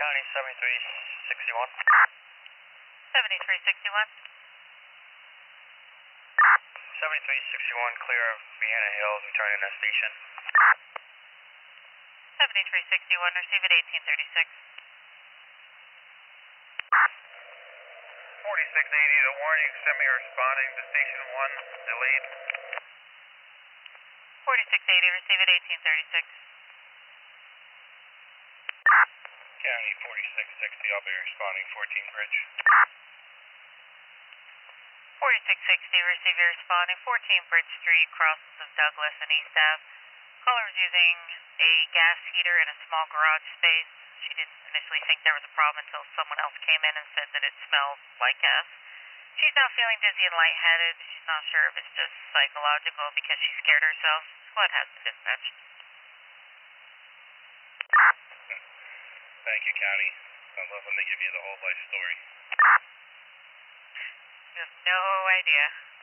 County 7361. 7361. 7361, clear of Vienna Hills, returning to station. 7361, receive at 1836. 4680, the warning, semi-responding to station 1, delayed. 4680, receive at 1836. County 4660, I'll be responding 14 Bridge. 4660, receive your responding 14 Bridge Street, crosses of Douglas and East Ave. Caller was using a gas heater in a small garage space. She didn't initially think there was a problem until someone else came in and said that it smelled like gas. She's now feeling dizzy and lightheaded. She's not sure if it's just psychological because she scared herself. Squad has been dispatched. Thank you, County. I love when they give you the whole life story. You have no idea.